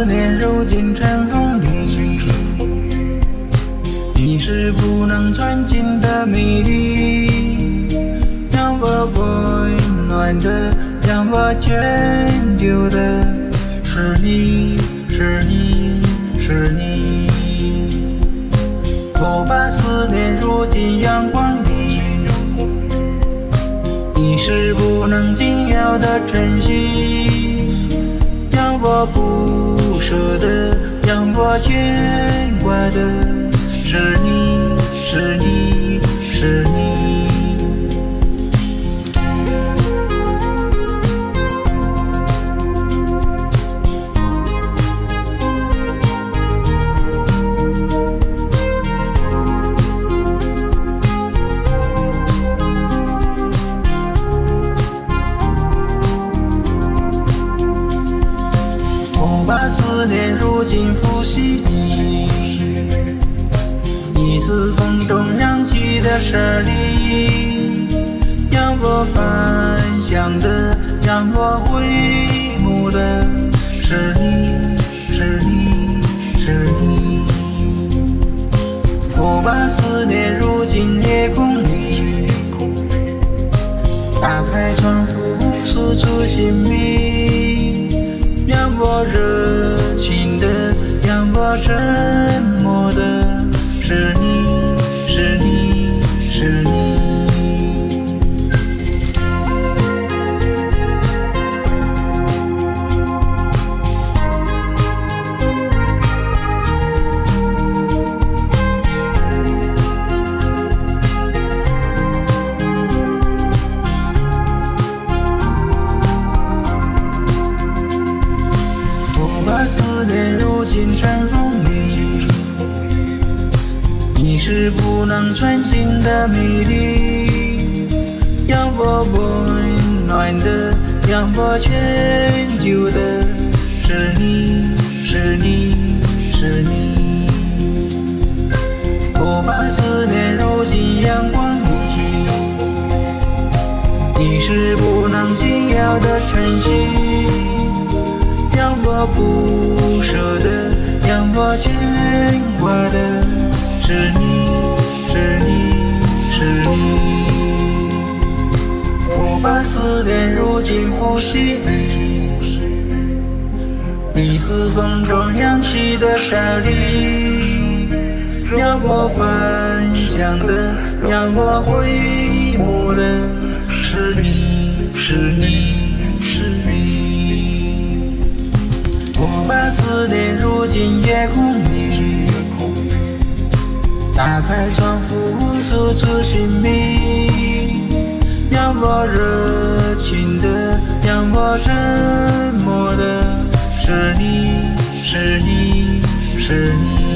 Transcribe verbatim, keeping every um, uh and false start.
思念揉进尘封里，你是不能穿尽的美丽，让我温暖的，让我迁就的，是你，是你，是你。我把思念揉进阳光里，你是不能紧咬的珍惜，让我不舍得，让我牵挂的，是你，是你，是你。把思念揉进呼吸里，你是风中扬起的沙粒，让我返乡的，让我回眸的，是你，是你，是你。我把思念揉进夜空里，打开窗户诉出心迷，让我热情的，让我沉默的，是你，是你，是你。把思念揉进尘封里，你是不能穿尽的美丽，让我温暖的，让我迁就的，是你，是你，是你。我把思念揉进阳光里，你是不能紧咬的珍惜，让我不舍得，让我牵挂的，是你，是你，是你。我把思念揉进呼吸里，你是风中扬起的沙粒，让我返乡的，让我回眸的，是你，是你，是你。我把思念揉进夜空里，打开窗户诉出寻觅，让我热情的，让我沉默的，是你，是你，是你。